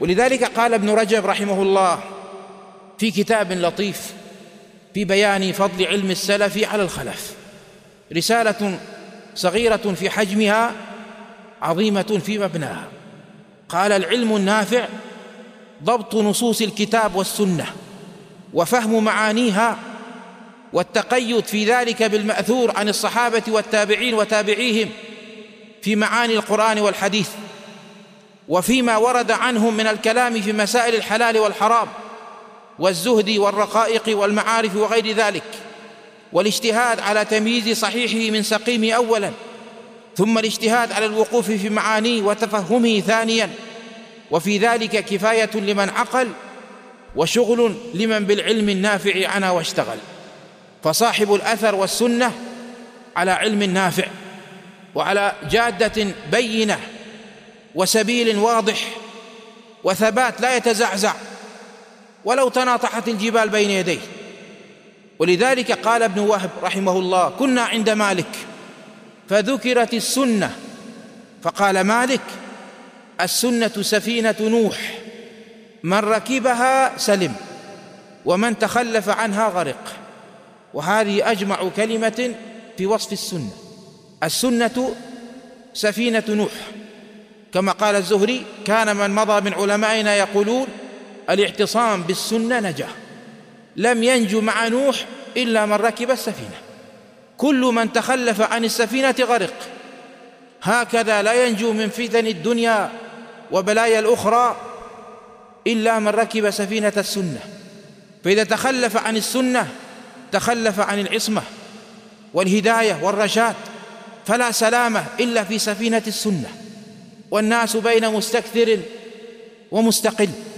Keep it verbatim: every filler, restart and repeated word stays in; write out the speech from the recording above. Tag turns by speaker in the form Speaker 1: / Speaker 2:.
Speaker 1: ولذلك قال ابن رجب رحمه الله في كتاب لطيف في بيان فضل علم السلف على الخلف، رسالة صغيرة في حجمها عظيمة في مبناها، قال: العلم النافع ضبط نصوص الكتاب والسنة وفهم معانيها، والتقيد في ذلك بالمأثور عن الصحابة والتابعين وتابعيهم في معاني القرآن والحديث، وفيما ورد عنهم من الكلام في مسائل الحلال والحرام والزهد والرقائق والمعارف وغير ذلك، والاجتهاد على تمييز صحيحه من سقيمه أولا، ثم الاجتهاد على الوقوف في معانيه وتفهمه ثانيا، وفي ذلك كفاية لمن عقل وشغل لمن بالعلم النافع عنا واشتغل. فصاحب الأثر والسنة على علم نافع وعلى جادة بينة وسبيل واضح وثبات لا يتزعزع ولو تناطحت الجبال بين يديه. ولذلك قال ابن وهب رحمه الله: كنا عند مالك فذكرت السنة فقال مالك: السنة سفينة نوح، من ركبها سلم ومن تخلف عنها غرق. وهذه أجمع كلمة في وصف السنة. السنة سفينة نوح، كما قال الزهري: كان من مضى من علمائنا يقولون الاعتصام بالسنة نجاه، لم ينجو مع نوح إلا من ركب السفينة، كل من تخلف عن السفينة غرق. هكذا لا ينجو من فتن الدنيا وبلايا الأخرى إلا من ركب سفينة السنة، فإذا تخلف عن السنة تخلف عن العصمة والهداية والرشاد، فلا سلامة إلا في سفينة السنة. والناس بين مستكثر ومستقل،